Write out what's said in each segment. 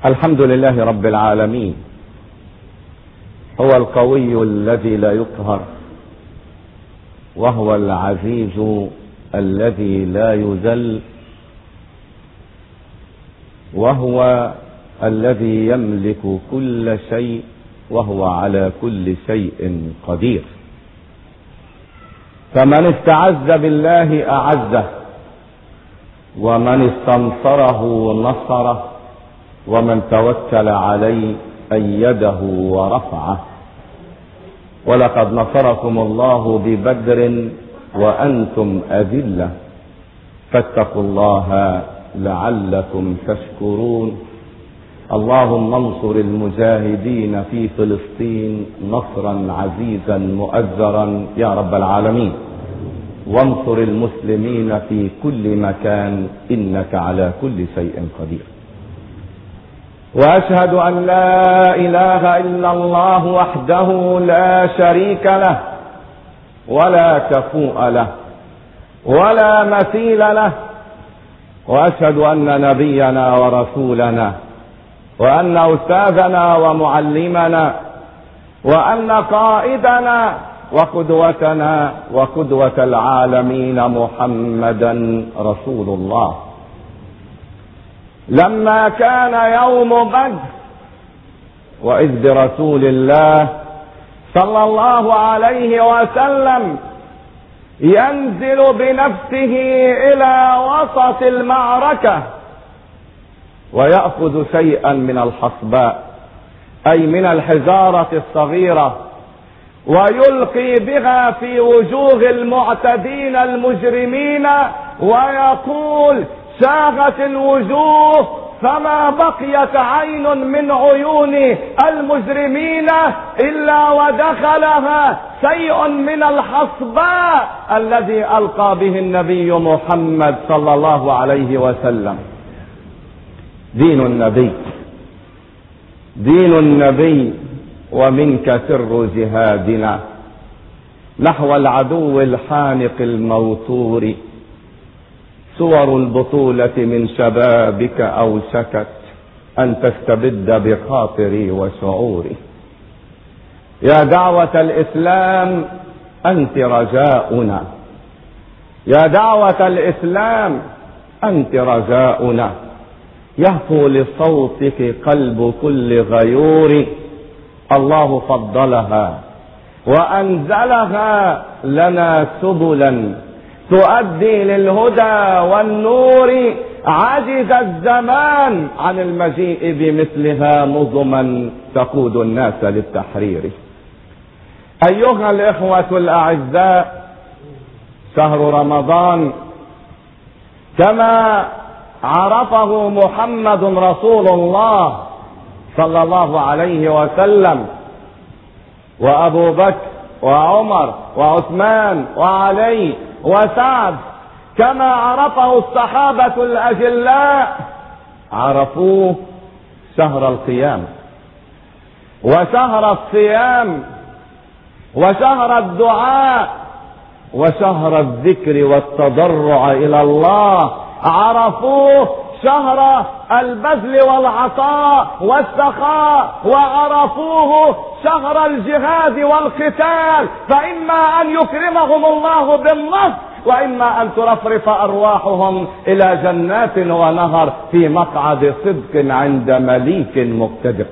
الحمد لله رب العالمين، هو القوي الذي لا يقهر، وهو العزيز الذي لا يذل، وهو الذي يملك كل شيء، وهو على كل شيء قدير. فمن استعز بالله أعزه، ومن استنصره نصره، ومن توكل عليه أيده ورفعه. ولقد نصركم الله ببدر وأنتم أذلة، فاتقوا الله لعلكم تشكرون. اللهم انصر المجاهدين في فلسطين نصرا عزيزا مؤزرا يا رب العالمين، وانصر المسلمين في كل مكان، إنك على كل شيء قدير. وأشهد أن لا إله إلا الله وحده لا شريك له، ولا كفوء له، ولا مثيل له. وأشهد أن نبينا ورسولنا، وأن أستاذنا ومعلمنا، وأن قائدنا وقدوتنا وقدوة العالمين محمدا رسول الله. لما كان يوم بدر، وإذ برسول الله صلى الله عليه وسلم ينزل بنفسه إلى وسط المعركة، ويأخذ شيئا من الحصباء، أي من الحجارة الصغيرة، ويلقي بها في وجوه المعتدين المجرمين، ويقول: شاغت الوجوه فما بقيت عين من عيون المجرمين إلا ودخلها شيء من الحصباء الذي ألقى به النبي محمد صلى الله عليه وسلم. دين النبي، دين النبي، ومنك سر جهادنا نحو العدو الحانق الموتور. صور البطولة من شبابك أوشكت أن تستبد بخاطري وشعوري. يا دعوة الإسلام أنت رجاؤنا، يا دعوة الإسلام أنت رجاؤنا. يهفو لصوتك قلب كل غيور. الله فضلها وأنزلها لنا سبلا تؤدي للهدى والنور. عجز الزمان عن المجيء بمثلها نظما تقود الناس للتحرير. أيها الإخوة الأعزاء، شهر رمضان كما عرفه محمد رسول الله صلى الله عليه وسلم، وأبو بكر وعمر وعثمان وعلي وسعد، كما عرفه الصحابة الأجلاء، عرفوه شهر القيام، وشهر الصيام، وشهر الدعاء، وشهر الذكر والتضرع إلى الله. عرفوه شهر البذل والعطاء والسخاء، وعرفوه شهر الجهاد والقتال. فإما أن يكرمهم الله بالنصر، وإما أن ترفرف أرواحهم إلى جنات ونهر في مقعد صدق عند مليك مقتدر.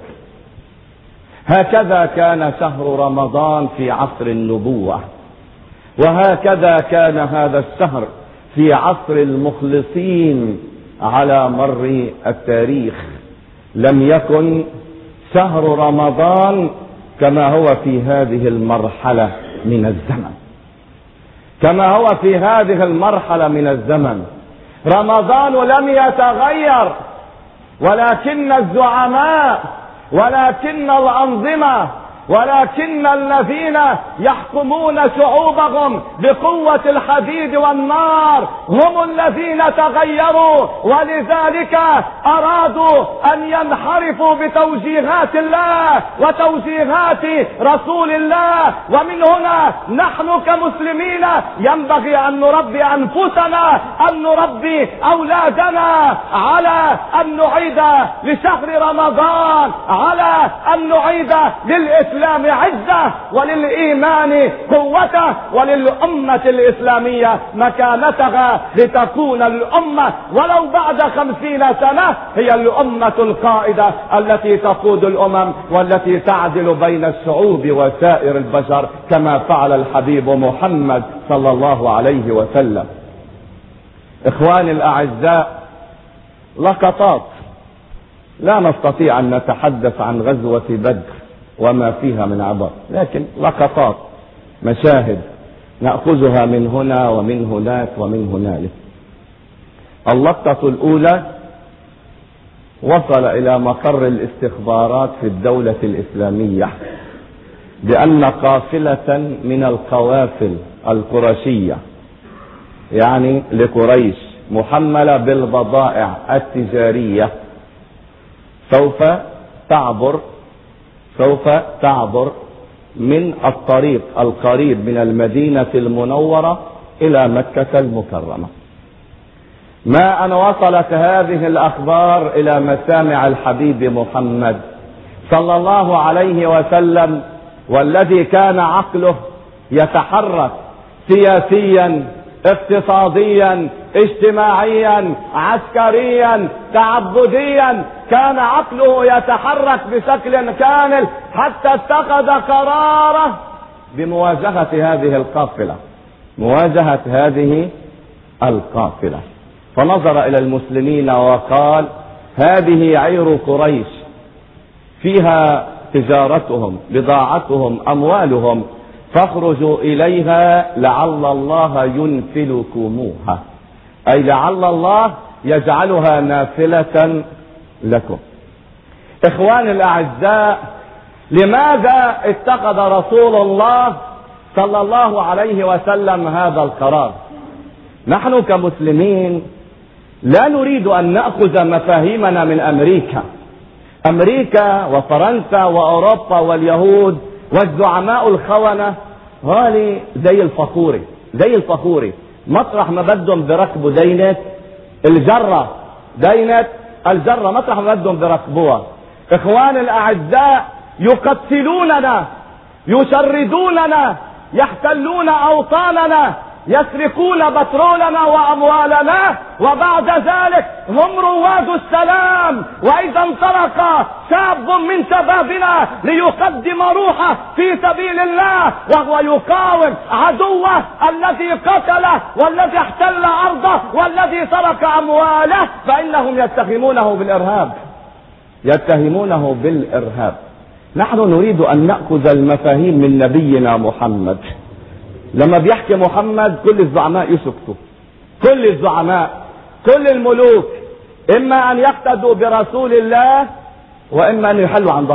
هكذا كان شهر رمضان في عصر النبوة، وهكذا كان هذا الشهر في عصر المخلصين على مر التاريخ. لم يكن شهر رمضان كما هو في هذه المرحلة من الزمن، كما هو في هذه المرحلة من الزمن. رمضان لم يتغير، ولكن الزعماء، ولكن الأنظمة ولكن الذين يحكمون شعوبهم بقوة الحديد والنار هم الذين تغيروا، ولذلك أرادوا أن ينحرفوا بتوجيهات الله وتوجيهات رسول الله. ومن هنا نحن كمسلمين ينبغي أن نربي أنفسنا، أن نربي أولادنا على أن نعيد لشهر رمضان، على أن نعيد للإسلام عزة وللإيمان قوته وللأمة الإسلامية مكانتها، لتكون الأمة ولو بعد 50 سنة هي الأمة القائدة التي تقود الأمم والتي تعدل بين الشعوب وسائر البشر كما فعل الحبيب محمد صلى الله عليه وسلم. إخواني الأعزاء، لقطات، لا نستطيع أن نتحدث عن غزوة بدر وما فيها من عبر، لكن لقطات، مشاهد نأخذها من هنا ومن هناك ومن هنالك. اللقطة الأولى: وصل إلى مقر الاستخبارات في الدولة الإسلامية بأن قافلة من القوافل القرشية، يعني لقريش، محملة بالبضائع التجارية سوف تعبر من الطريق القريب من المدينة المنورة إلى مكة المكرمة. ما أن وصلت هذه الأخبار إلى مسامع الحبيب محمد صلى الله عليه وسلم، والذي كان عقله يتحرك سياسيا، اقتصاديا، اجتماعيا، عسكريا، تعبديا، كان عقله يتحرك بشكل كامل حتى اتخذ قراره بمواجهة هذه القافلة، فنظر إلى المسلمين وقال: هذه عير قريش، فيها تجارتهم، بضاعتهم، أموالهم، فاخرجوا إليها لعل الله ينفلكموها، أي لعل الله يجعلها نافلة لكم. إخواني الأعزاء، لماذا اتخذ رسول الله صلى الله عليه وسلم هذا القرار؟ نحن كمسلمين لا نريد أن نأخذ مفاهيمنا من أمريكا وفرنسا وأوروبا واليهود والزعماء الخونة، هالي زي الفخوري مطرح ما بدهم بركبوا دينة الجرة مطرح ما بدهم بركبوها. إخوان الأعزاء، يقتلوننا، يشردوننا، يحتلون أوطاننا، يسرقون بترولنا وأموالنا، وبعد ذلك هم رواد السلام. وإذا انطلق شاب من شبابنا ليقدم روحه في سبيل الله وهو يقاوم عدوه الذي قتله والذي احتل أرضه والذي سرق أمواله، فإنهم يتهمونه بالإرهاب. نحن نريد أن نأخذ المفاهيم من نبينا محمد. لما بيحكي محمد كل الزعماء يسكتوا، كل الملوك إما أن يقتدوا برسول الله وإما أن يحلوا عن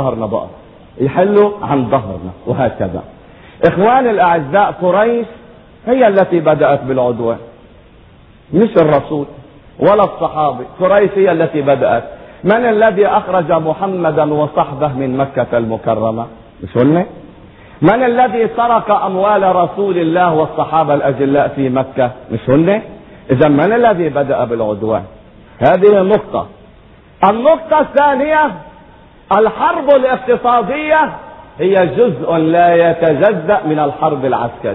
ظهرنا وهكذا. إخواني الأعزاء، قريش هي التي بدأت بالعدوان، مش الرسول ولا الصحابة. قريش هي التي بدأت. من الذي أخرج محمدا وصحبه من مكة المكرمة؟ مش هن؟ من الذي سرق أموال رسول الله والصحابة الأجلاء في مكة؟ مش هن؟ إذا من الذي بدأ بالعدوان؟ هذه النقطة. النقطة الثانية: الحرب الاقتصادية هي جزء لا يتجزأ من الحرب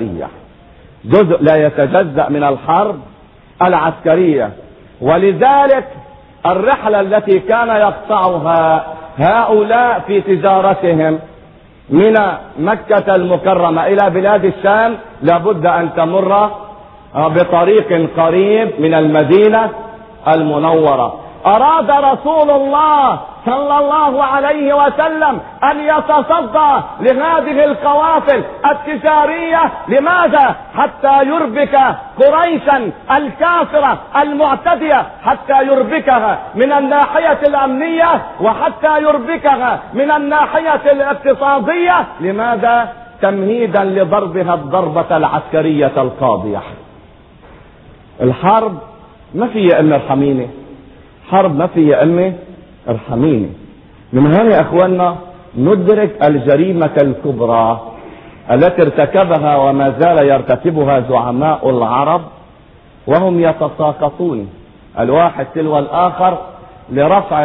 العسكرية، ولذلك الرحلة التي كان يقطعها هؤلاء في تجارتهم من مكة المكرمة إلى بلاد الشام لابد أن تمر بطريق قريب من المدينة المنورة. أراد رسول الله صلى الله عليه وسلم أن يتصدى لهذه القوافل التجارية. لماذا؟ حتى يربك قريشا الكافرة المعتدية، حتى يربكها من الناحية الأمنية وحتى يربكها من الناحية الاقتصادية. لماذا؟ تمهيدا لضربها الضربة العسكرية القاضية. الحرب ما في إما ارحميني، حرب ما في إما ارحميني. من هنا يا اخواننا ندرك الجريمة الكبرى التي ارتكبها وما زال يرتكبها زعماء العرب، وهم يتساقطون الواحد تلو الاخر لرفع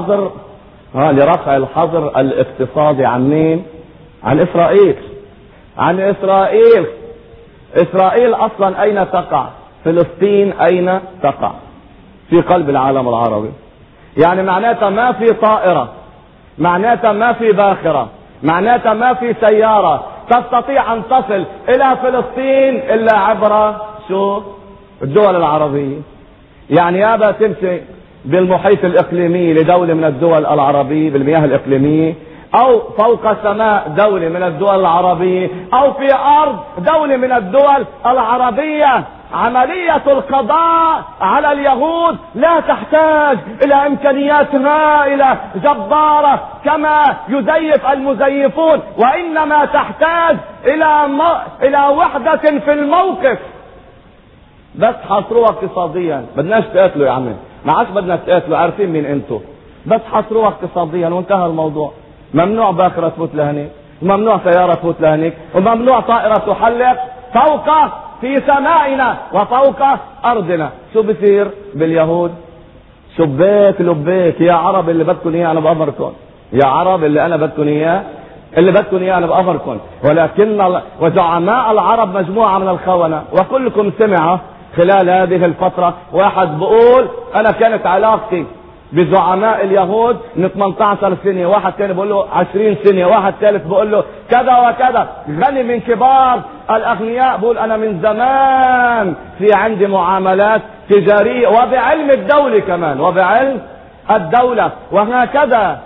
الحظر الاقتصادي عن مين؟ عن اسرائيل. عن اسرائيل. اسرائيل اصلا اين تقع؟ فلسطين اين تقع؟ في قلب العالم العربي. يعني معناتها ما في طائرة، معناتها ما في باخرة، معناتها ما في سيارة تستطيع ان تصل الى فلسطين الا عبر شو؟ الدول العربية. يعني يابا تمشي بالمحيط الاقليمي لدولة من الدول العربية بالمياه الاقليمية، او فوق سماء دولة من الدول العربية، او في ارض دولة من الدول العربية. عملية القضاء على اليهود لا تحتاج الى امكانيات هائلة جبارة كما يزيف المزيفون، وانما تحتاج الى وحدة في الموقف. بس حصروها اقتصاديا، بدناش تقاتلوا يا عمي، ما عادش بدنا تقاتلوا، عارفين مين انتوا، بس حصروها اقتصاديا وانتهى الموضوع. ممنوع باخرة تفوت لهنيك، وممنوع سيارة تفوت لهنيك، وممنوع طائرة تحلق فوق في سمائنا وفوق ارضنا. شو بصير باليهود؟ شبيك لبيك يا عرب اللي بدكم اياه انا بامركم، يا عرب اللي انا بدكم اياه، اللي بدكم اياه انا بامركم. ولكن وزعماء العرب مجموعة من الخونة، وكلكم سمع خلال هذه الفترة واحد بقول انا كانت علاقتي بزعماء اليهود من 18 سنة، واحد تاني بقول له 20 سنة، واحد ثالث بقول له كذا وكذا. غني من كبار الاغنياء بقول انا من زمان في عندي معاملات تجارية وبعلم الدولة كمان، وبعلم الدولة. وهكذا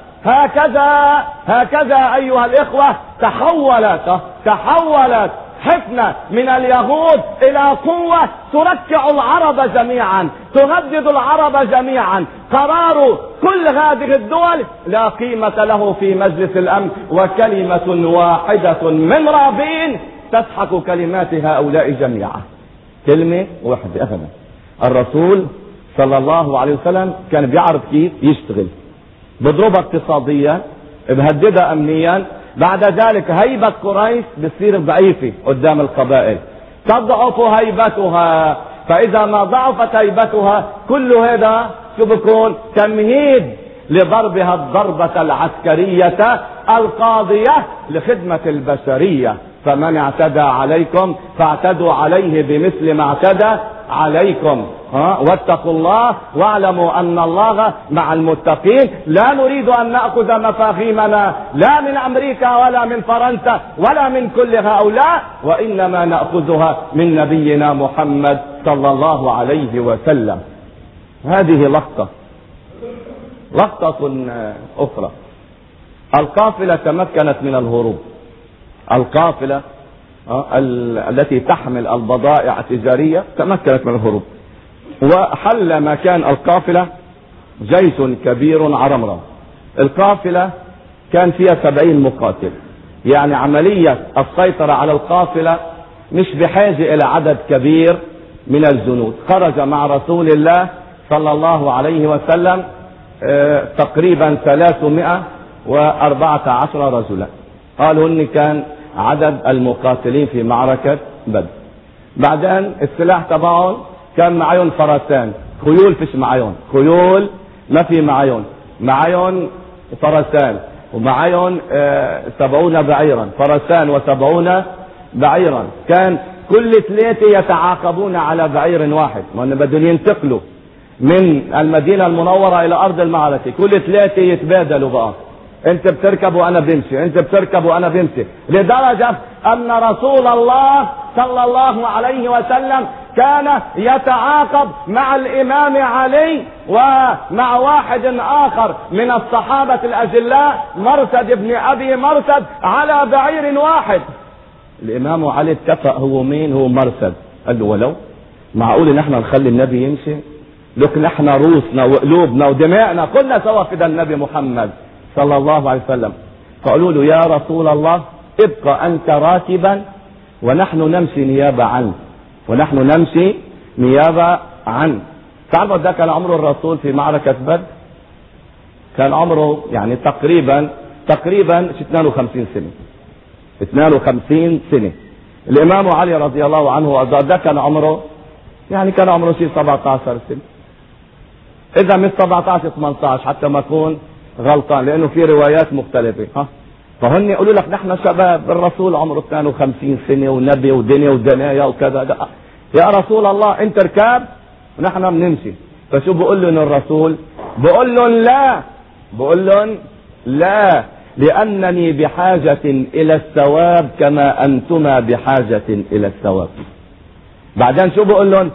هكذا ايها الاخوة تحولت حفنة من اليهود الى قوة تركع العرب جميعا، تهدد العرب جميعا. قرار كل هذه الدول لا قيمة له في مجلس الامن، وكلمة واحدة من رابين تسحق كلمات هؤلاء جميعا. كلمة واحدة ابدا. الرسول صلى الله عليه وسلم كان بيعرف كيف يشتغل، بضربها اقتصاديا، بهددها امنيا. بعد ذلك هيبة قريش بتصير ضعيفة قدام القبائل، تضعف هيبتها. فإذا ما ضعفت هيبتها كل هذا شو بكون؟ تمهيد لضربها الضربة العسكرية القاضية لخدمة البشرية. فمن اعتدى عليكم فاعتدوا عليه بمثل ما اعتدى عليكم. واتقوا الله واعلموا ان الله مع المتقين. لا نريد ان نأخذ مفاهيمنا لا من امريكا ولا من فرنسا ولا من كل هؤلاء، وانما نأخذها من نبينا محمد صلى الله عليه وسلم. هذه لقطة اخرى. القافلة تمكنت من الهروب. القافلة التي تحمل البضائع التجارية تمكنت من الهروب، وحل مكان القافلة جيش كبير عرمرم. القافلة كان فيها 70 مقاتل، يعني عملية السيطرة على القافلة مش بحاجة إلى عدد كبير من الجنود. خرج مع رسول الله صلى الله عليه وسلم تقريبا 314 رجلا. قالوا إن كان عدد المقاتلين في معركة بدر. بعدين السلاح تبعهم كان معهم فرسان، خيول فيش معهم، خيول ما في معهم فرسان، ومعهم 70 بعيرا، فرسان و70 بعيرا. كان كل 3 يتعاقبون على بعير واحد، لأن بدهم ينتقلوا من المدينة المنورة إلى أرض المعركة. كل 3 يتبادلوا بقى، انت بتركب وانا بمشي، انت بتركب وانا بمشي، لدرجة ان رسول الله صلى الله عليه وسلم كان يتعاقب مع الإمام علي ومع واحد آخر من الصحابة الأجلاء مرثد بن أبي مرثد على بعير واحد. الإمام علي اتفق هو مين؟ هو مرثد. قال له ولو معقول ان احنا نخلي النبي يمشي؟ لكن احنا روسنا وقلوبنا ودماءنا كلنا سوا فدا النبي محمد صلى الله عليه وسلم. فقالوا له يا رسول الله ابقى انت راكبا ونحن نمشي نيابة عنك، ونحن نمشي نيابة عنك. تعرفوا ده كان عمره الرسول في معركة بدر؟ كان عمره يعني تقريبا 52 سنة. 52 سنة. الامام علي رضي الله عنه وارضاه ده كان عمره شيء 17 سنة. اذا مش 17 18 حتى ما اكون غلطان، لانه في روايات مختلفة. فهن يقولوا لك نحن شباب، الرسول عمره 52 سنة ونبي ودنيا ودنايا وكذا. يا رسول الله انت ركاب ونحن بنمشي. فشو بقول لهم الرسول؟ بقول لهم لا لأنني بحاجة إلى الثواب كما أنتما بحاجة إلى الثواب. بعدين شو بقول لهم؟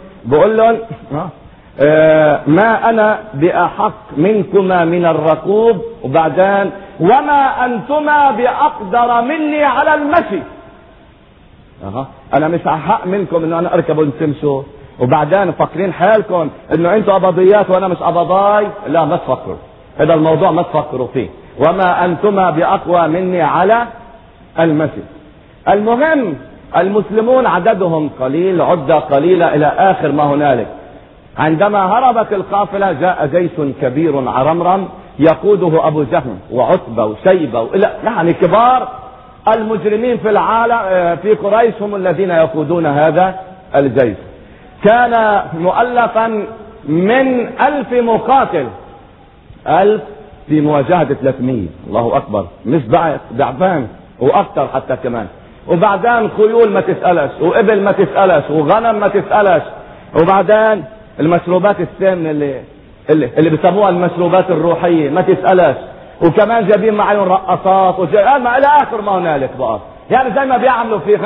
ما أنا بأحق منكما من الركوب، وبعدين وما أنتما بأقدر مني على المشي. أنا مش أحق منكم إنه أنا أركب وتمشوا، وبعدين فاكرين حالكم إنه أنتوا قبضيات وأنا مش قبضاي. لا، ما تفكروا هذا الموضوع، ما تفكروا فيه. وما أنتما بأقوى مني على المشي. المهم المسلمون عددهم قليل، عدة قليلة إلى آخر ما هنالك. عندما هربت القافلة جاء جيش كبير عرمرم يقوده أبو جهم وعتبة وشيبة يعني كبار المجرمين في العالم في قريش هم الذين يقودون هذا الجيش. كان مؤلفا من 1000 مقاتل، 1000 في مواجهة 300. الله أكبر، مش ضعفان وأكثر حتى كمان. وبعدين خيول ما تسألش، وإبل ما تسألش، وغنم ما تسألش. وبعدين المشروبات السامنة اللي بيسموها المشروبات الروحية ما تسألش. وكمان جايبين معهم رقصات ما إلى آخر ما هنالك بقى. يعني زي ما بيعملوا في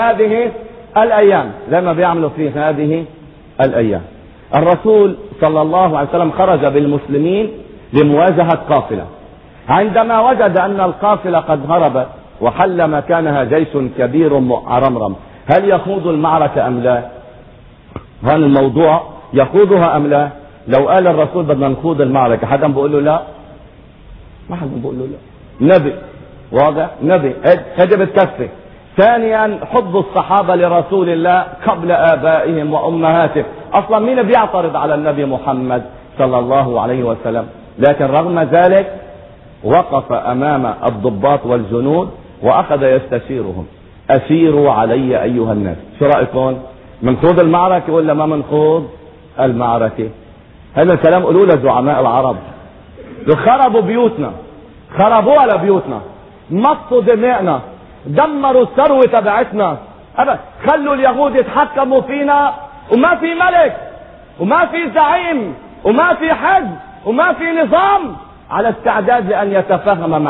هذه الأيام. الرسول صلى الله عليه وسلم خرج بالمسلمين لمواجهة قافلة. عندما وجد أن القافلة قد هربت وحل مكانها جيش كبير عرمرم، هل يخوض المعركة أم لا؟ هل الموضوع يخوضها أم لا؟ لو قال الرسول بدنا نخوض المعركة حدا بقول له لا؟ ما حدا بقول له لا. نبي، واضح، نبي، هذه بتكفي. ثانيا حب الصحابة لرسول الله قبل آبائهم وأمهاتهم. أصلا مين بيعترض على النبي محمد صلى الله عليه وسلم؟ لكن رغم ذلك وقف أمام الضباط والجنود وأخذ يستشيرهم. أسيروا علي أيها الناس، شو رأيكم؟ منخوض المعركة ولا ما منخوض المعركة؟ هذا الكلام قولوا لزعماء العرب. خربوا بيوتنا، خربوا على بيوتنا، مصوا دمائنا، دمروا الثروة تبعتنا. خلوا اليهود يتحكموا فينا، وما في ملك وما في زعيم وما في حزب وما في نظام على استعداد لأن يتفاهم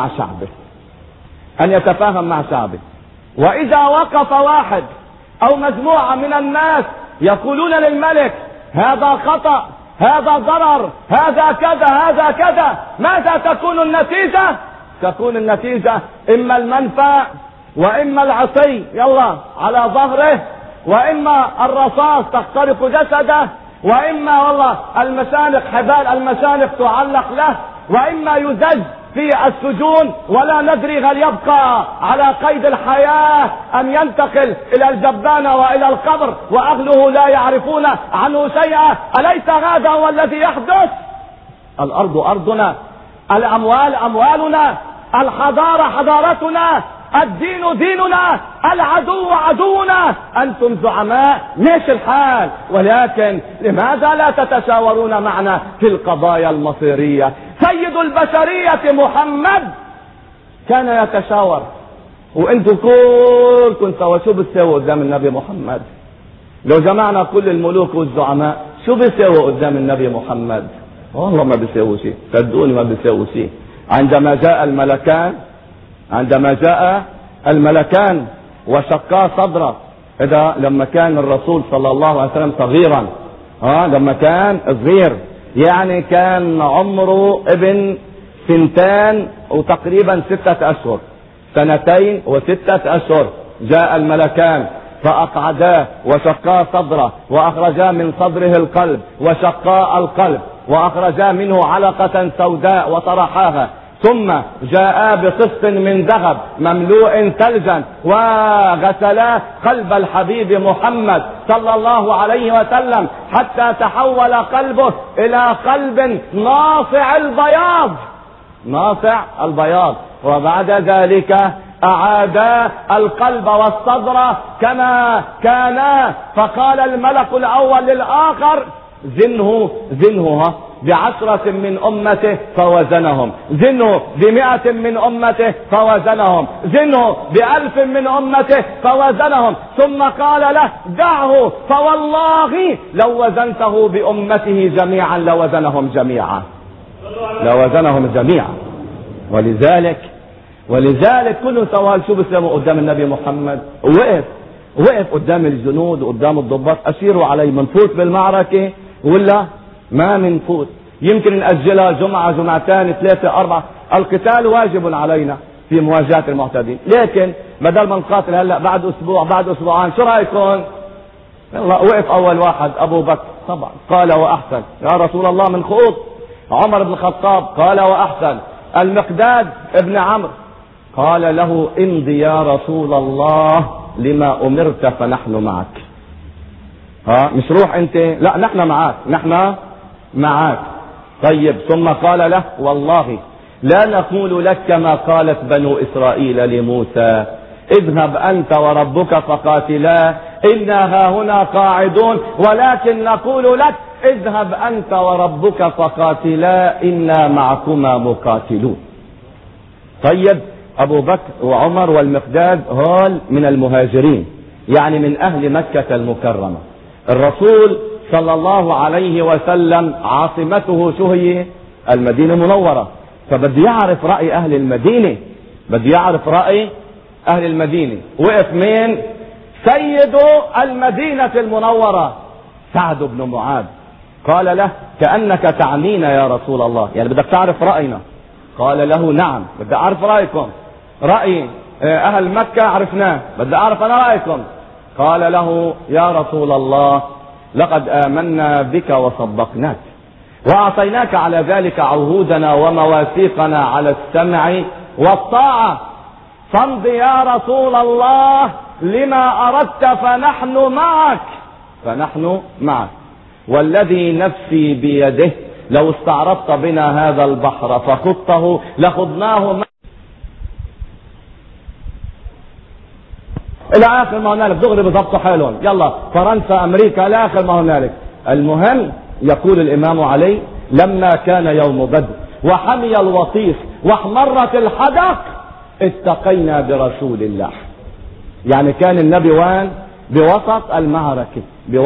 مع شعبه. وإذا وقف واحد أو مجموعة من الناس يقولون للملك هذا خطأ، هذا ضرر، هذا كذا، ماذا تكون النتيجة؟ تكون النتيجة إما المنفى وإما العصي يلا على ظهره، وإما الرصاص تخترق جسده، وإما والله المشانق، حبال المشانق تعلق له، وإما يزج في السجون ولا ندري هل يبقى على قيد الحياة أم ينتقل إلى الجبانة وإلى القبر وأهله لا يعرفون عنه شيئا. أليس هذا هو الذي يحدث؟ الأرض أرضنا، الأموال أموالنا، الحضارة حضارتنا، الدين ديننا، العدو عدونا. أنتم زعماء ماشي الحال، ولكن لماذا لا تتشاورون معنا في القضايا المصيرية؟ سيد البشرية محمد كان يتشاور، وانتم كلكم سوا شو بتساووا قدام النبي محمد؟ لو جمعنا كل الملوك والزعماء شو بيساووا قدام النبي محمد؟ والله ما بيساووا شيء، صدقوني ما بيساووا شيء. عندما جاء الملكان وشقا صدره إذا لما كان الرسول صلى الله عليه وسلم صغيرا، لما كان صغير يعني كان عمره ابن 2 وتقريبا 6 أشهر، 2 و6 أشهر، جاء الملكان فأقعداه وشقا صدره وأخرجا من صدره القلب وشقا القلب وأخرجا منه علقة سوداء وطرحاها، ثم جاء بقسط من ذهب مملوء ثلجا وغسلا قلب الحبيب محمد صلى الله عليه وسلم حتى تحول قلبه إلى قلب ناصع البياض، ناصع البياض. وبعد ذلك أعادا القلب والصدر كما كانا، فقال الملك الأول للآخر زنه ب10 من أمته فوزنهم، زنه ب100 من أمته فوزنهم، زنه ب1000 من أمته فوزنهم، ثم قال له دعه فوالله لو وزنته بأمته جميعا لوزنهم جميعا، لوزنهم جميعا. ولذلك كل سوال شو بيسلموا قدام النبي محمد، وقف قدام الجنود وقدام الضباط، أشيروا علي منفوت بالمعركة ولا ما منفوت، يمكن نأجلها جمعة 2 3 4، القتال واجب علينا في مواجهة المعتدين، لكن بدل ما نقاتل هلا بعد أسبوع بعد أسبوعين شو رأيكم؟ يلا وقف أول واحد أبو بكر طبعا قال وأحسن، يا رسول الله من خوض. عمر بن الخطاب قال وأحسن. المقداد ابن عمرو قال له امضي يا رسول الله لما أمرت فنحن معك. مش روح انت، لا نحن معك، نحن معك. طيب ثم قال له والله لا نقول لك كما قالت بنو إسرائيل لموسى اذهب أنت وربك فقاتلا إنا هاهنا قاعدون، ولكن نقول لك اذهب أنت وربك فقاتلا إنا معكما مقاتلون. طيب أبو بكر وعمر والمقداد هول من المهاجرين، يعني من أهل مكة المكرمة. الرسول صلى الله عليه وسلم عاصمته شو هي؟ المدينة المنورة، فبده يعرف رأي أهل المدينة، بده يعرف رأي أهل المدينة. وقف مين؟ سيد المدينة المنورة سعد بن معاذ، قال له كأنك تعنينا يا رسول الله، يعني بدك تعرف رأينا؟ قال له نعم بدي أعرف رأيكم، رأي أهل مكة عرفناه، بدي أعرف أنا رأيكم. قال له يا رسول الله لقد آمنا بك وصدقناك وأعطيناك على ذلك عهودنا ومواثيقنا على السمع والطاعة، فامض يا رسول الله لما أردت فنحن معك والذي نفسي بيده لو استعرضت بنا هذا البحر فخضته لخضناه الى اخر ما هنالك، دغري بضبطوا حالهم، يلا فرنسا امريكا الى اخر ما هنالك. المهم يقول الامام علي لما كان يوم بدر وحمي الوطيس واحمرت الحدق اتقينا برسول الله، يعني كان النبي وين؟ بوسط المعركة،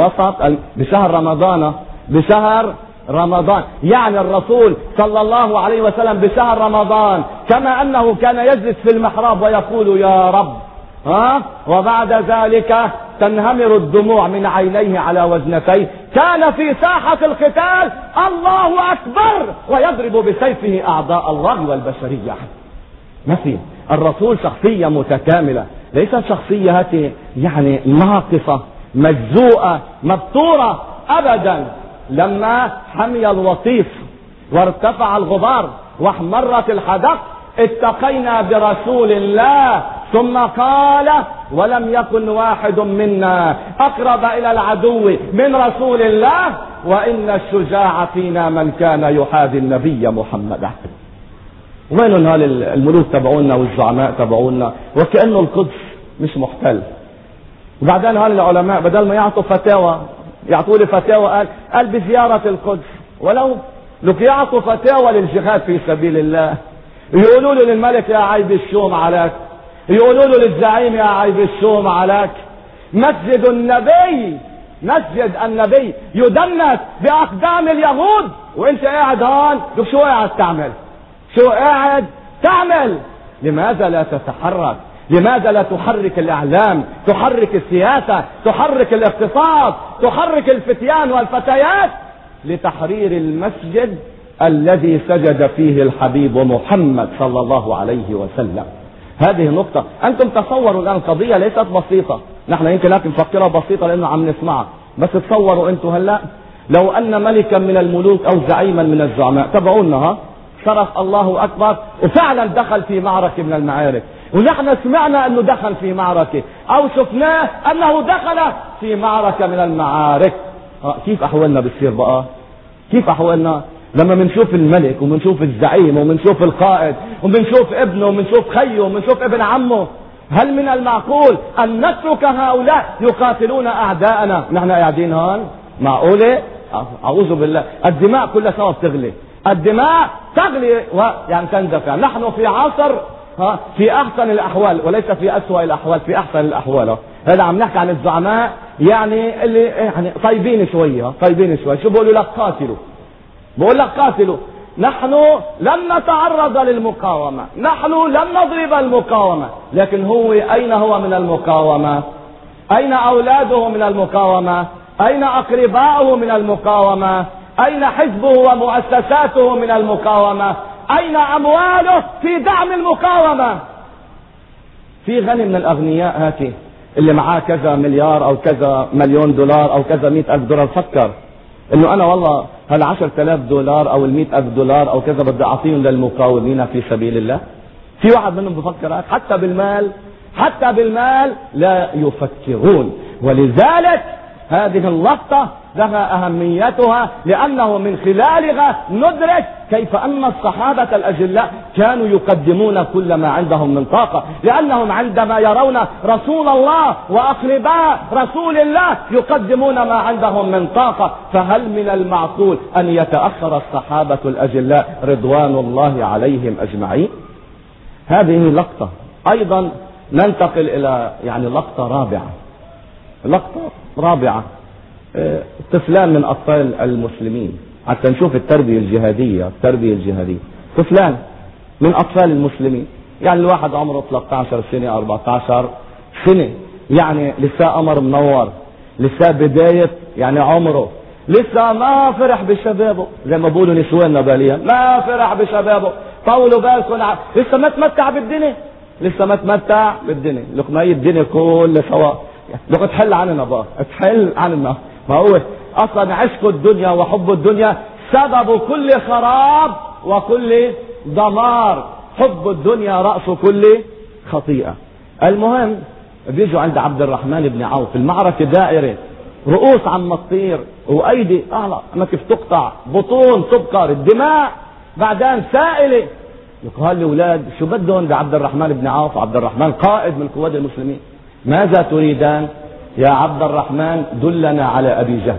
بشهر رمضان، يعني الرسول صلى الله عليه وسلم بشهر رمضان كما انه كان يجلس في المحراب ويقول يا رب، وبعد ذلك تنهمر الدموع من عينيه على وجنتيه، كان في ساحة القتال الله أكبر ويضرب بسيفه أعداء الله والبشرية. مثل الرسول شخصية متكاملة، ليست شخصية يعني ناقصة مجزوءة مبتورة أبدا. لما حمي الوطيس وارتفع الغبار واحمرت الحدق اتقينا برسول الله، ثم قال ولم يكن واحد منا أقرب إلى العدو من رسول الله، وإن الشجاع فينا من كان يحاذي النبي محمدا. وين هال الملوك تبعونا والزعماء تبعونا وكأنه القدس مش محتل. وبعدين هال العلماء بدل ما يعطوا فتاوى يعطوا لي فتاوى قال بزيارة القدس، ولو لك يعطوا فتاوى للجهاد في سبيل الله، يقولوا له للملك يا عيب الشوم عليك، يقولوا له للزعيم يا عيب الشوم عليك. مسجد النبي يدنس بأقدام اليهود وانت قاعد هون، شو قاعد تعمل؟ لماذا لا تتحرك؟ لماذا لا تحرك الإعلام، تحرك السياسة، تحرك الاقتصاد، تحرك الفتيان والفتيات لتحرير المسجد الذي سجد فيه الحبيب محمد صلى الله عليه وسلم؟ هذه نقطة. أنتم تصوروا الآن قضية ليست بسيطة، نحن يمكن لكن نفكرها بسيطة لأنه عم نسمعها، بس تصوروا أنتم هلأ لو أن ملكا من الملوك أو زعيما من الزعماء تبعونها صرخ الله أكبر وفعلا دخل في معركة من المعارك، ونحن سمعنا أنه دخل في معركة أو شفناه أنه دخل في معركة من المعارك، كيف أحوالنا بتصير بقى؟ كيف أحوالنا لما منشوف الملك ومنشوف الزعيم ومنشوف القائد ومنشوف ابنه ومنشوف خيه ومنشوف ابن عمه؟ هل من المعقول أن نترك هؤلاء يقاتلون أعداءنا نحن قاعدين هون؟ معقولة؟ أعوذ بالله. الدماء كلها سوا بتغلي، الدماء تغلي يعني تندفع. نحن في عصر في أحسن الأحوال وليس في أسوأ الأحوال، في أحسن الأحوال. هذا عم نحكي عن الزعماء يعني اللي يعني طيبين شوية، طيبين شوية. شو بقولوا لك؟ قاتلوا. بقول لك قاتلوا. نحن لم نتعرض للمقاومة، نحن لم نضرب المقاومة، لكن هو أين هو من المقاومة؟ أين أولاده من المقاومة؟ أين أقرباؤه من المقاومة؟ أين حزبه ومؤسساته من المقاومة؟ أين أمواله في دعم المقاومة؟ في غني من الأغنياء هاتي اللي معاه كذا مليار أو كذا مليون دولار أو كذا 100,000 دولار، فكر إنه أنا والله هال10,000 دولار أو 100,000 دولار أو كذا بدي أعطيهم للمقاومين في سبيل الله. في واحد منهم بفكر حتى بالمال، حتى بالمال لا يفكرون. ولذلك هذه اللقطة لها أهميتها، لأنه من خلالها ندرك كيف أن الصحابة الأجلاء كانوا يقدمون كل ما عندهم من طاقة، لأنهم عندما يرون رسول الله وأقرباء رسول الله يقدمون ما عندهم من طاقة، فهل من المعقول أن يتأخر الصحابة الأجلاء رضوان الله عليهم أجمعين؟ هذه لقطة. أيضا ننتقل إلى يعني لقطة رابعة. لقطة رابعة، طفلان من أطفال المسلمين، حتى نشوف التربية الجهادية. التربية الجهادية طفلان من أطفال المسلمين، يعني الواحد عمره 13 سنة 14 سنة، يعني لسه أمر منور، لسه بداية يعني عمره، لسه ما فرح بشبابه زي ما بقولوا نسواننا باليا، ما فرح بشبابه. طولوا بالكم، لسه ما تمتع بالدنيا، لسه ما تمتع بالدنيا. لك ما هي الدنيا كل سواء، لك تحل عننا بقى، تحل عننا. ما هو اصلا عشق الدنيا وحب الدنيا سبب كل خراب وكل دمار. حب الدنيا رأس كل خطيئة. المهم بيجوا عند عبد الرحمن بن عوف، المعركة دائرة، رؤوس عم تطير وايدي ما كيف تقطع، بطون تبقر، الدماء بعدين سائلة. يقال لأولاد شو بدهم بعبد الرحمن بن عوف؟ عبد الرحمن قائد من قواد المسلمين. ماذا تريدان يا عبد الرحمن؟ دلنا على أبي جهل.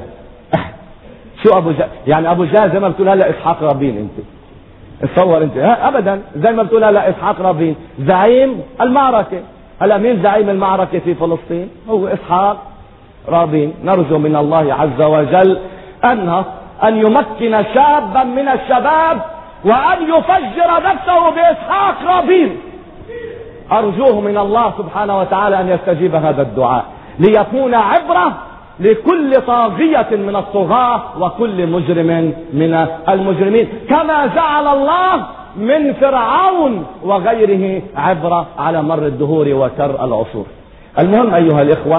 شو أبو جهل؟ يعني أبو جهل زي ما بتقول هلا إسحاق رابين. أنت تصور أنت أبدا زي ما بتقول هلا إسحاق رابين زعيم المعركة. هلا مين زعيم المعركة في فلسطين؟ هو إسحاق رابين. نرجو من الله عز وجل أن يمكن شابا من الشباب وأن يفجر نفسه بإسحاق رابين. أرجوه من الله سبحانه وتعالى أن يستجيب هذا الدعاء، ليكون عبرة لكل طاغية من الطغاة وكل مجرم من المجرمين، كما جعل الله من فرعون وغيره عبرة على مر الدهور وكر العصور. المهم أيها الإخوة،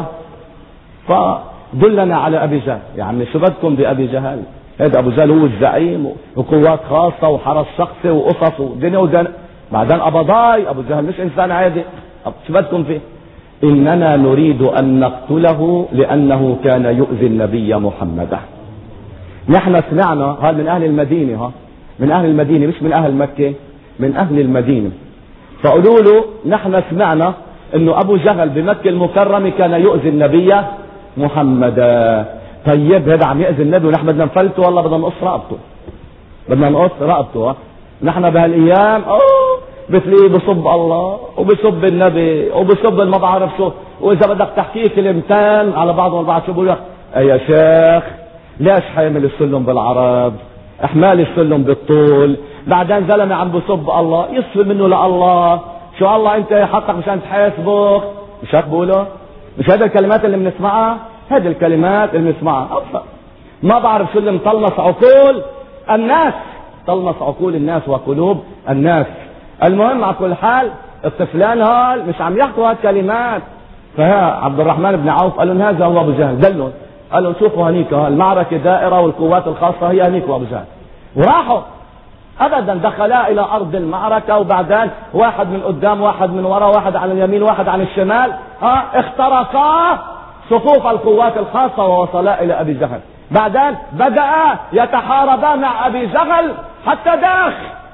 فدلنا على أبي جهل. يعني شو بدكم بأبي جهل؟ هذا أبو جهل هو الزعيم وقوات خاصة وحرس شخصي وقصص ودنيا ودنيا. بعدين أبضاي أبو جهل مش إنسان عادي. شو بدكم فيه؟ إننا نريد أن نقتله لأنه كان يؤذي النبي محمد. نحن سمعنا، هذا من أهل المدينة، من أهل المدينة مش من أهل مكة، من أهل المدينة. فقالوا له نحن سمعنا إنه أبو جهل بمكة المكرمة كان يؤذي النبي محمد. طيب هذا عم يأذي النبي ونحن بدنا نفلته، والله بدنا نقص رقبته، بدنا نقص رقبته. نحن بهالأيام بتلاقيه بصب الله وبصب النبي وبصب ما بعرف شو، واذا بدك تحكيه كلمتين على بعضهم البعض شو بقول لك؟ يا شيخ ليش حامل السلم بالعرض؟ احمال السلم بالطول. بعدين زلمه عم بصب الله، يصفي منه لله، شو الله انت حطك مشان تحاسبك؟ مش هيك بقولوا؟ مش هذه الكلمات اللي بنسمعها؟ هذه الكلمات اللي بنسمعها. ما بعرف شو اللي مطلمس عقول الناس، طلمس عقول الناس وقلوب الناس. المهم على كل حال الطفلان هال مش عم يحكوا هالكلمات. فها عبد الرحمن بن عوف قال لهم هذا هو ابو جهل، دلهم قال لهم شوفوا هنيك المعركة دائرة والقوات الخاصة هي هنيك وابو جهل. وراحوا ابدا دخلا الى ارض المعركة، وبعدين واحد من قدام واحد من وراء، واحد عن اليمين واحد عن الشمال، اخترقا صفوف القوات الخاصة ووصلا الى ابي جهل. بعدين بدأ يتحاربا مع ابي جهل حتى داخ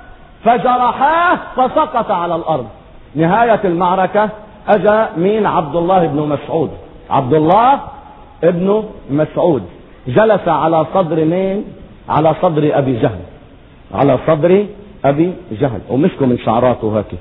فجرحاه فسقط على الارض. نهاية المعركة اجا مين؟ عبد الله بن مسعود. عبد الله ابن مسعود جلس على صدر مين؟ على صدر ابي جهل، على صدر ابي جهل، ومسكه من شعراته هيك.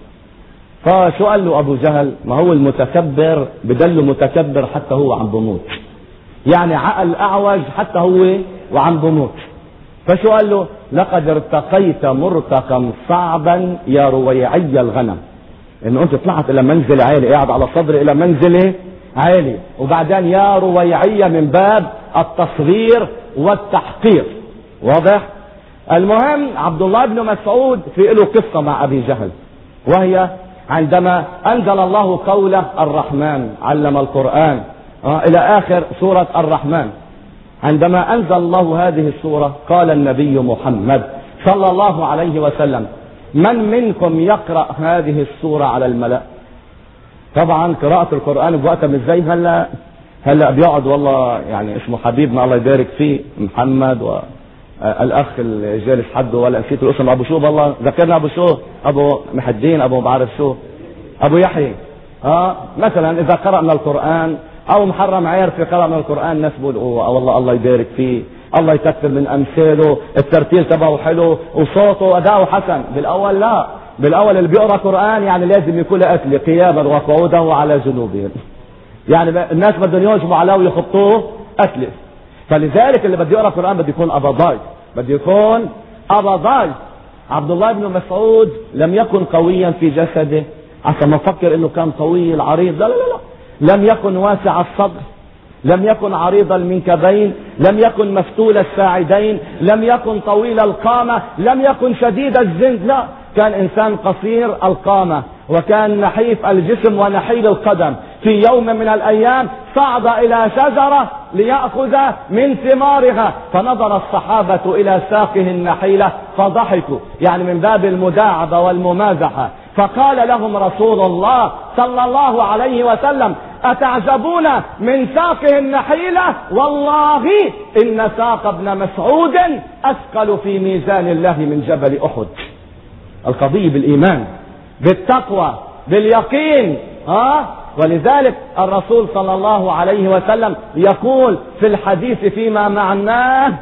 فشو قال له ابو جهل؟ ما هو المتكبر بدله متكبر حتى هو عم بموت، يعني عقل اعوج حتى هو وعم بموت. فشو قال له؟ لقد ارتقيت مرتقا صعبا يا رويعي الغنم. انه انت طلعت الى منزل عالي، قاعد على صدر الى منزل عالي، وبعدين يا رويعية من باب التصغير والتحقير. واضح؟ المهم عبد الله بن مسعود في له قصة مع ابي جهل، وهي عندما انزل الله قوله الرحمن علم القرآن الى اخر سورة الرحمن. عندما انزل الله هذه السورة قال النبي محمد صلى الله عليه وسلم: من منكم يقرأ هذه السورة على الملأ؟ طبعا قراءة القرآن بوقتها مش زي هلا بيقعد والله يعني اسمه حبيبنا الله يبارك فيه محمد، والاخ الجالس حده ولا نسيت الاسم، ابو شو والله ذكرنا ابو شو، ابو محدين، ابو بعرف شو، ابو يحيى. مثلا اذا قرأنا القرآن او محرم عير في قراءة من القرآن، الناس بيقولوا والله الله يبارك فيه، الله يكثر من امثاله، الترتيل تبعه حلو وصوته واداؤه حسن. بالاول لا، بالاول اللي بيقرا قرآن يعني لازم يكون اكل قياما وقعودا وعلى جنوبهم، يعني الناس بدهم يوجبوا عليه ويخطوه اكل. فلذلك اللي بده يقرا قرآن بده يكون ابضاي، بده يكون ابضاي. عبد الله بن مسعود لم يكن قويا في جسده عشان ما نفكر انه كان طويل عريض، لا لا لا، لم يكن واسع الصدر، لم يكن عريض المنكبين، لم يكن مفتول الساعدين، لم يكن طويل القامة، لم يكن شديد الزند، لا، كان انسان قصير القامة، وكان نحيف الجسم ونحيل القدم. في يوم من الايام صعد الى شجرة ليأخذ من ثمارها، فنظر الصحابة الى ساقه النحيلة فضحكوا، يعني من باب المداعبة والممازحة. فقال لهم رسول الله صلى الله عليه وسلم: أتعجبون من ساقه النحيلة؟ والله إن ساق ابن مسعود أثقل في ميزان الله من جبل أحد. القضية بالإيمان، بالتقوى، باليقين. ولذلك الرسول صلى الله عليه وسلم يقول في الحديث فيما معناه: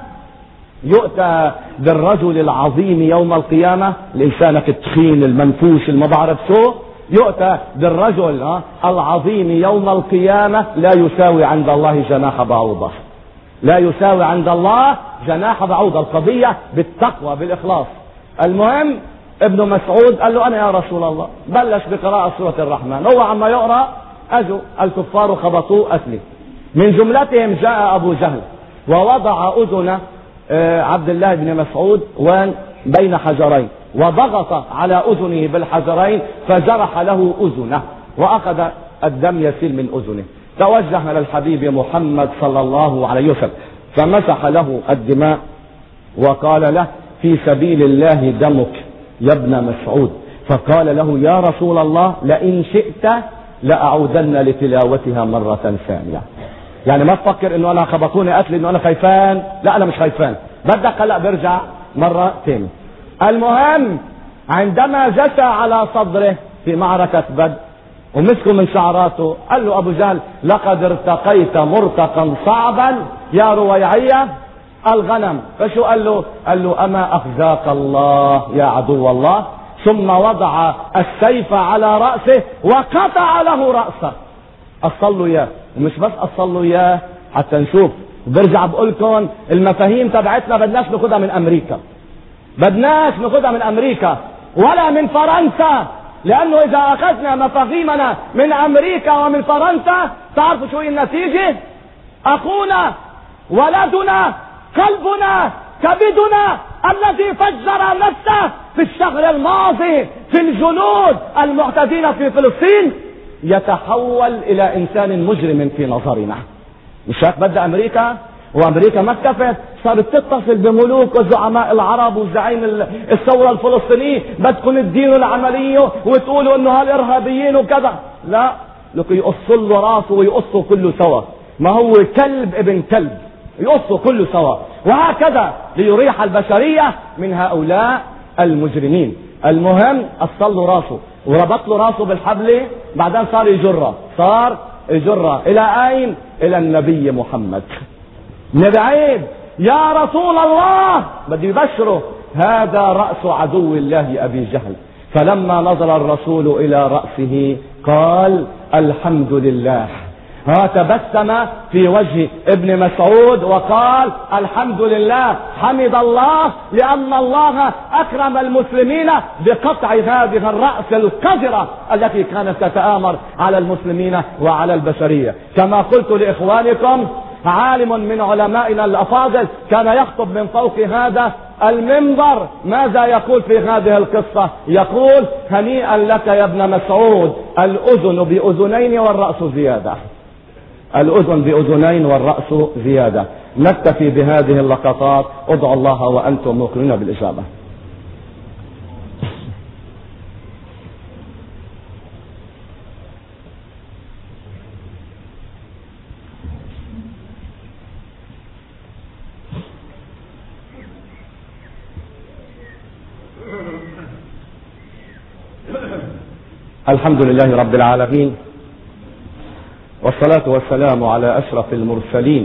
يؤتى بالرجل العظيم يوم القيامة، لسانك التخين المنفوش ما بعرف شو، يؤتى بالرجل العظيم يوم القيامة لا يساوي عند الله جناح بعوضة، لا يساوي عند الله جناح بعوضة. القضية بالتقوى بالإخلاص. المهم ابن مسعود قال له: أنا يا رسول الله. بلش بقراءة سورة الرحمن، هو عما يقرأ أجوا الكفار خبطوه أسلي. من جملتهم جاء أبو جهل ووضع أذن عبد الله بن مسعود بين حجرين، وضغط على أذنه بالحجرين فجرح له أذنه، وأخذ الدم يسيل من أذنه. توجه إلى الحبيب محمد صلى الله عليه وسلم فمسح له الدماء وقال له: في سبيل الله دمك يا ابن مسعود. فقال له: يا رسول الله لئن شئت لأعودن لتلاوتها مرة ثانية. يعني ما تفكر انه انا خبطوني قتل انه انا خايفان، لا انا مش خايفان، بدك هلا برجع مرة ثانية. المهم عندما جثى على صدره في معركة بدر ومسكوا من شعراته، قال له ابو جهل: لقد ارتقيت مرتقا صعبا يا رويعية الغنم. فشو قال له؟ قال له: اما اخزاك الله يا عدو الله. ثم وضع السيف على رأسه وقطع له رأسه. اصلوا اياه، ومش بس اصلوا اياه حتى نشوف. برجع بقول لكم المفاهيم تبعتنا بدناش ناخدها من امريكا، بدناش ناخدها من امريكا ولا من فرنسا لانه اذا اخذنا مفاهيمنا من امريكا ومن فرنسا تعرفوا شو النتيجة؟ اخونا، ولدنا، قلبنا، كبدنا الذي فجر نفسه في الشهر الماضي في الجنود المعتدين في فلسطين يتحول الى انسان مجرم في نظرنا. مش هيك بدأ امريكا؟ وامريكا ما اكتفت، صارت تتصل بملوك وزعماء العرب وزعيم الثورة الفلسطينية، بدكم تدينوا العملية وتقولوا انه هالارهابيين وكذا. لا، لك يقصوا له راسه ويقصوا كله سوا، ما هو كلب ابن كلب، يقصوا كله سوا، وهكذا ليريح البشرية من هؤلاء المجرمين. المهم قص له راسه وربط له راسه بالحبل، بعدين صار يجره الى اين؟ الى النبي محمد. من بعيد يا رسول الله بده يبشره هذا رأس عدو الله ابي جهل. فلما نظر الرسول الى رأسه قال الحمد لله، تبسم في وجه ابن مسعود وقال الحمد لله، حمد الله لأن الله أكرم المسلمين بقطع هذه الرأس القذرة التي كانت تتآمر على المسلمين وعلى البشرية. كما قلت لإخوانكم، عالم من علمائنا الأفاضل كان يخطب من فوق هذا المنبر، ماذا يقول في هذه القصة؟ يقول هنيئا لك يا ابن مسعود، الأذن بأذنين والرأس زيادة. الأذن بأذنين والرأس زيادة. نكتفي بهذه اللقطات، ادعوا الله وأنتم موقنون بالإجابة. الحمد لله رب العالمين، والصلاة والسلام على أشرف المرسلين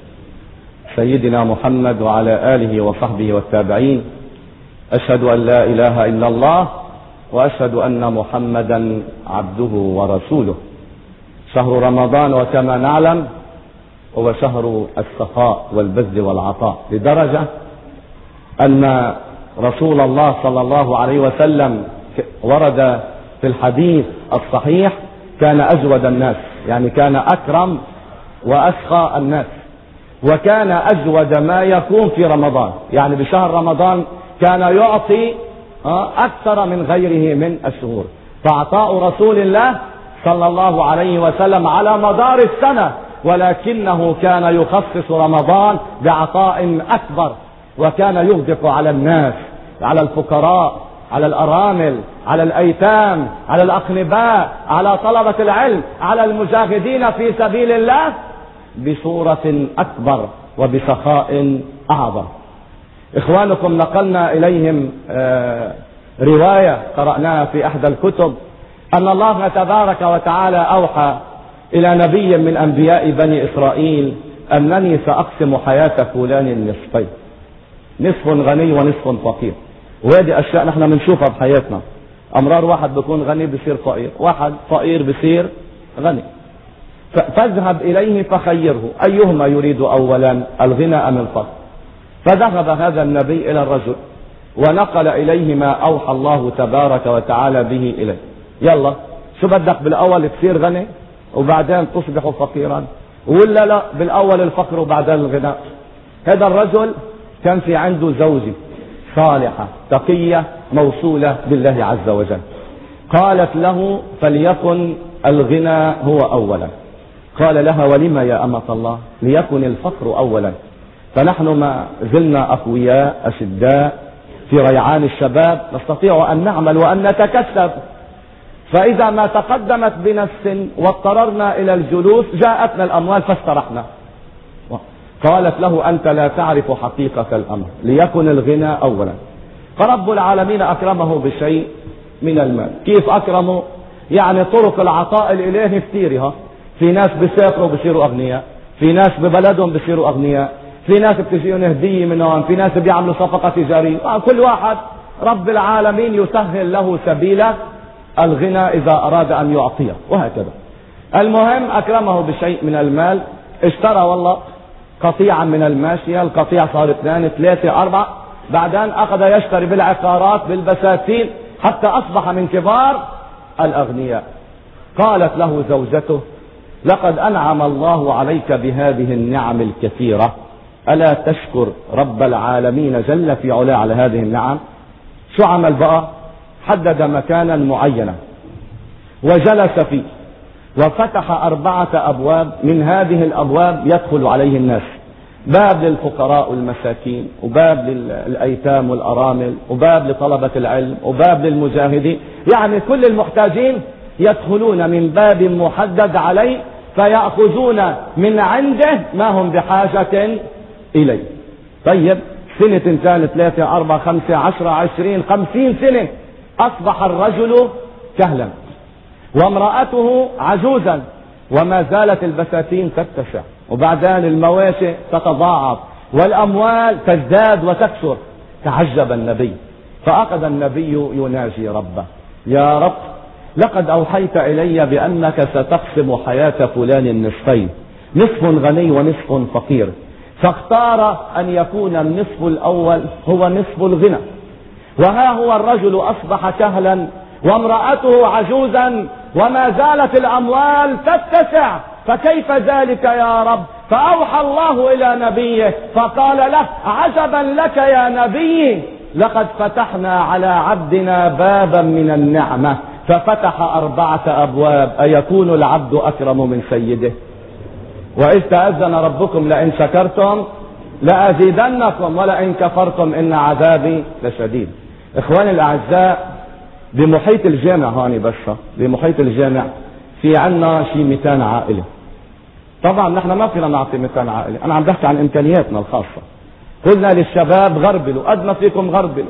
سيدنا محمد وعلى آله وصحبه والتابعين. أشهد أن لا إله إلا الله وأشهد أن محمدا عبده ورسوله. شهر رمضان وكما نعلم هو شهر السخاء والبذل والعطاء، لدرجة أن رسول الله صلى الله عليه وسلم ورد في الحديث الصحيح كان أجود الناس، يعني كان أكرم وأسخى الناس، وكان أجود ما يكون في رمضان، يعني بشهر رمضان كان يعطي أكثر من غيره من الشهور. فعطاء رسول الله صلى الله عليه وسلم على مدار السنة، ولكنه كان يخصص رمضان بعطاء أكبر، وكان يغدق على الناس، على الفقراء، على الأرامل، على الأيتام، على الأقنباء، على طلبة العلم، على المجاهدين في سبيل الله بصورة أكبر وبسخاء أعظم. إخوانكم نقلنا إليهم رواية قرأناها في أحد الكتب أن الله تبارك وتعالى أوحى إلى نبي من أنبياء بني إسرائيل أنني سأقسم حياة فلان النصفين، نصف غني ونصف فقير. وهذه أشياء نحن بنشوفها بحياتنا، أمرار واحد بيكون غني بصير فقير، واحد فقير بصير غني. فاذهب إليه فخيره أيهما يريد أولا الغنى أم الفقر. فذهب هذا النبي إلى الرجل ونقل إليه ما أوحى الله تبارك وتعالى به إليه. يلا شو بدك بالأول تصير غني وبعدين تصبح فقيرا، ولا لا بالأول الفقر وبعدين الغنى؟ هذا الرجل كان في عنده زوجة صالحة تقية موصولة بالله عز وجل، قالت له فليكن الغنى هو أولا. قال لها ولما يا أمة الله؟ ليكن الفقر أولا. فنحن ما زلنا أقوياء أشداء في ريعان الشباب، نستطيع أن نعمل وأن نتكسب، فإذا ما تقدمت بنا السن واضطررنا إلى الجلوس جاءتنا الأموال فاسترحنا. قالت له أنت لا تعرف حقيقة الأمر، ليكن الغنى أولا. فرب العالمين أكرمه بشيء من المال. كيف أكرمه؟ يعني طرق العطاء الإلهي كثيرة. في ناس بيسافروا بصيروا أغنياء، في ناس ببلدهم بصيروا أغنياء، في ناس بتجيهم هدية منهم، في ناس بيعملوا صفقة تجارية. كل واحد رب العالمين يسهل له سبيل الغنى إذا أراد أن يعطيه، وهكذا. المهم أكرمه بشيء من المال، اشترى والله قطيعا من الماشية، القطيع صار 2 3 4، بعدين أخذ يشتري بالعقارات بالبساتين حتى أصبح من كبار الأغنياء. قالت له زوجته: لقد أنعم الله عليك بهذه النعم الكثيرة، ألا تشكر رب العالمين جل في علاه على هذه النعم؟ شو عمل بقى؟ حدد مكانا معينا وجلس فيه وفتح 4 أبواب، من هذه الأبواب يدخل عليه الناس، باب للفقراء والمساكين، وباب للأيتام والأرامل، وباب لطلبة العلم، وباب للمجاهدين، يعني كل المحتاجين يدخلون من باب محدد عليه فيأخذون من عنده ما هم بحاجة إليه. طيب، 1 2 3 4 5 10 20 50 سنة أصبح الرجل كهلا وامرأته عجوزا، وما زالت البساتين تتسع، وبعدين المواشي تتضاعف والأموال تزداد وتكثر. تعجب النبي، فأخذ النبي يناجي ربه: يا رب، لقد أوحيت إلي بأنك ستقسم حياة فلان نصفين، نصف غني ونصف فقير، فاختار أن يكون النصف الأول هو نصف الغنى، وها هو الرجل أصبح كهلا وامرأته عجوزا وما زالت الأموال تتسع، فكيف ذلك يا رب؟ فأوحى الله إلى نبيه فقال له: عجبا لك يا نبي، لقد فتحنا على عبدنا بابا من النعمة ففتح 4 أبواب، أيكون العبد أكرم من سيده؟ وإذ تأذن ربكم لئن شكرتم لأزيدنكم ولئن كفرتم إن عذابي لشديد. إخواني الأعزاء، بمحيط الجامع هاني بس بمحيط الجامع في عنا شي 200 عائلة. طبعا نحن ما فينا نعطي 200 عائلة، أنا عم بحكي عن إمكانياتنا الخاصة. قلنا للشباب: غربلوا قد ما فيكم،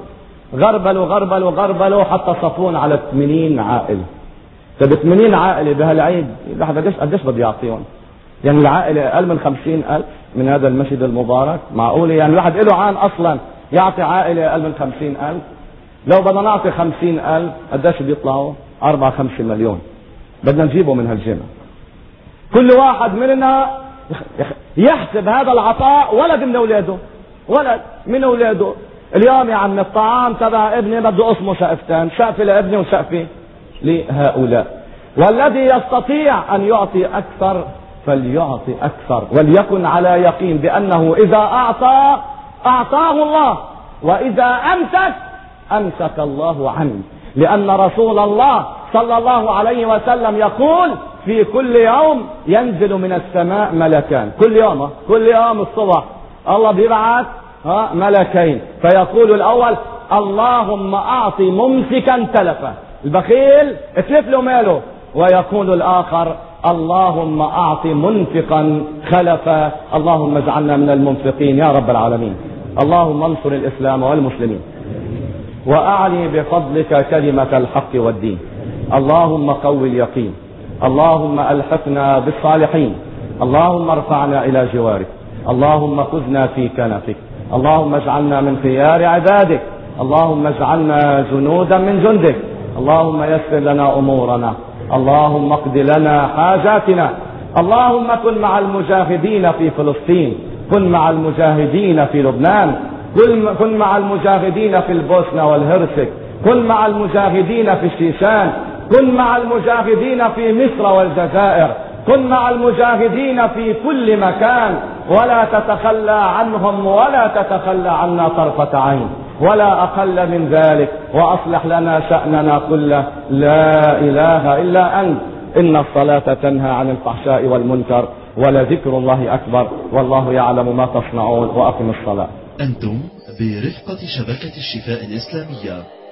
غربلوا حتى صفون على 80 عائلة. طب 80 عائلة بهالعيد قديش بدي يعطيهم؟ يعني العائلة أقل من 50,000 من هذا المسجد المبارك؟ معقولة يعني الواحد له عام أصلا يعطي عائلة أقل من 50,000؟ لو بدنا نعطي 50,000 قديش بيطلعوا؟ 4-5 مليون بدنا نجيبه من هالجنة. كل واحد مننا يحسب هذا العطاء ولد من أولاده. اليوم يا عم الطعام تبع ابني بده أصمه شقفتين، شقفة لابني وشقفة لهؤلاء. والذي يستطيع أن يعطي أكثر فليعطي أكثر، وليكن على يقين بأنه إذا أعطى أعطاه الله، وإذا أمسك الله عنه، لأن رسول الله صلى الله عليه وسلم يقول: في كل يوم ينزل من السماء ملكان، كل يوم الصبح الله بيبعث ملكين، فيقول الأول: اللهم أعطي ممسكا تلفا، البخيل اتلف له ماله، ويقول الآخر: اللهم أعطي منفقا خلفا، اللهم اجعلنا من المنفقين يا رب العالمين. اللهم انصر الإسلام والمسلمين وأعلي بفضلك كلمة الحق والدين. اللهم قوي اليقين، اللهم ألحقنا بالصالحين، اللهم ارفعنا إلى جوارك، اللهم خذنا في كنفك، اللهم اجعلنا من خيار عبادك، اللهم اجعلنا جنودا من جندك، اللهم يسر لنا أمورنا، اللهم اقض لنا حاجاتنا، اللهم كن مع المجاهدين في فلسطين، كن مع المجاهدين في لبنان، كن مع المجاهدين في البوسنة والهرسك، كن مع المجاهدين في الشيشان، كن مع المجاهدين في مصر والجزائر، كن مع المجاهدين في كل مكان، ولا تتخلى عنهم ولا تتخلى عنا طرفة عين ولا أقل من ذلك، وأصلح لنا شأننا كله. لا إله إلا أنت. إن الصلاة تنهى عن الفحشاء والمنكر، ولذكر الله أكبر، والله يعلم ما تصنعون، وأقم الصلاة. أنتم برفقة شبكة الشفاء الإسلامية.